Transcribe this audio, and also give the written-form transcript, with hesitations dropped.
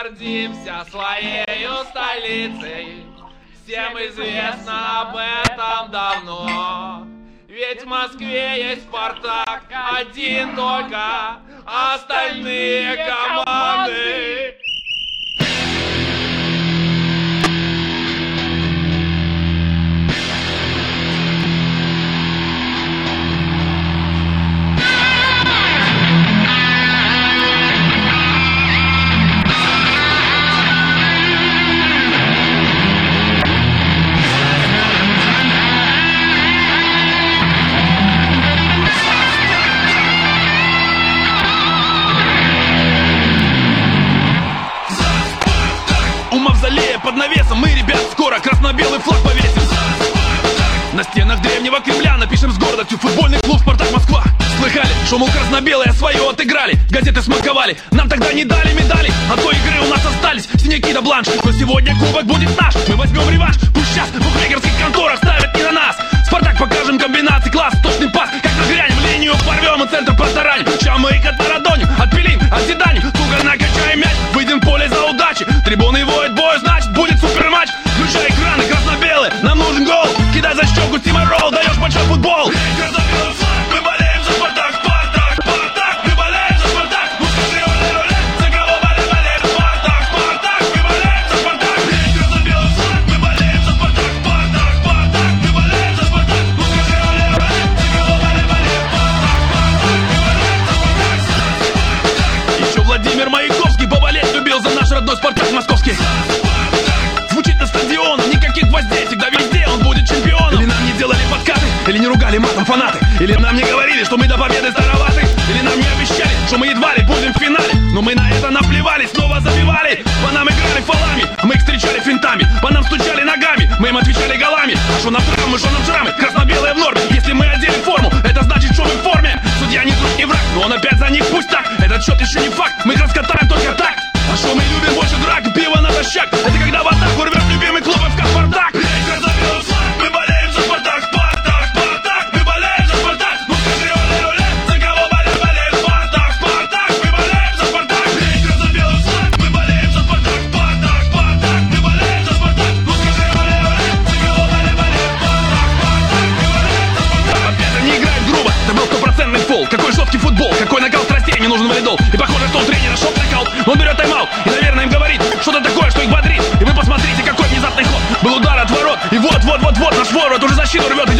гордимся своею столицей. Всем известно об этом давно. Ведь в Москве есть Спартак один только, а остальные команды. Под навесом мы, ребят, скоро красно-белый флаг повесим. На стенах древнего Кремля напишем с гордостью: футбольный клуб «Спартак Москва». Слыхали, что, мол, красно-белые свое отыграли, газеты смаковали, нам тогда не дали медали. От той игры у нас остались синяки да бланш. Но сегодня кубок будет наш, мы возьмем реванш. Пусть сейчас в букмекерских конторах ставят не на нас. Спартак покажем комбинации, класс, точный пас. Как нагрянем, линию порвем и центр протараним. Ща мы их отмарадоним, отпилим, отзиданим. Туго накачаем мяч, выйдем в поле за удачи. Трибуны воют бой, значит будет суперматч. Включай экраны, красно-белые, нам нужен гол. Кидай за щеку Тимарол, даешь большой футбол. Красно-белый флаг, мы болеем за Спартак, Спартак, Спартак. Мы болеем за Спартак, ну скажи оле-оле. За кого болеем, Спартак, Спартак. Мы болеем за Спартак. Красно-белый флаг, мы болеем за Спартак, Спартак, Спартак. Мы болеем за Спартак, ну скажи оле-оле. За кого болеем, Спартак, Спартак. Мы болеем за Спартак. Еще Владимир Маяковский поболеть любил за наш родной Спартак московский. Звучит на стадионах, никаких гвоздей, всегда везде он будет чемпионом. Или нам не делали подкаты, или не ругали матом фанаты, или нам не говорили, что мы до победы староваты, или нам не обещали, что мы едва ли будем в финале. Но мы на это наплевали, снова забивали. По нам играли фолами, мы их встречали финтами. По нам стучали ногами, мы им отвечали голами. А что нам травмы, что нам шрамы, красно-белые в норме. Если мы одели форму, это значит, что мы в форме. Судья не друг, не враг, но он опять за них, пусть так. Этот счет еще не факт, мы их раскатаем только так. А что мы любим больше драк, пиво натощак. Это когда в атаку рвет любимый клуб ФК Спартак. Красно-белый флаг, мы болеем за Спартак, Спартак, Спартак. Мы болеем за Спартак, ну скажи оле-оле. За кого болеем, Спартак, Спартак. Мы болеем за Спартак. Красно-белый флаг, мы болеем за Спартак, Спартак, Спартак. Мы болеем за Спартак, ну скажи оле-оле. За кого болеем, Спартак, Спартак. Мы болеем за Спартак. Опять они играют грубо, это был стопроцентный фол. Какой жесткий футбол, какой накал страстей, не нужен валидол. И похоже, что у тренера шок накал. Он берет тайм-аут и, наверное, им говорит что-то такое, что их бодрит. И вы посмотрите, какой внезапный ход. Был удар от ворот, и вот наш ворот уже защиту рвет.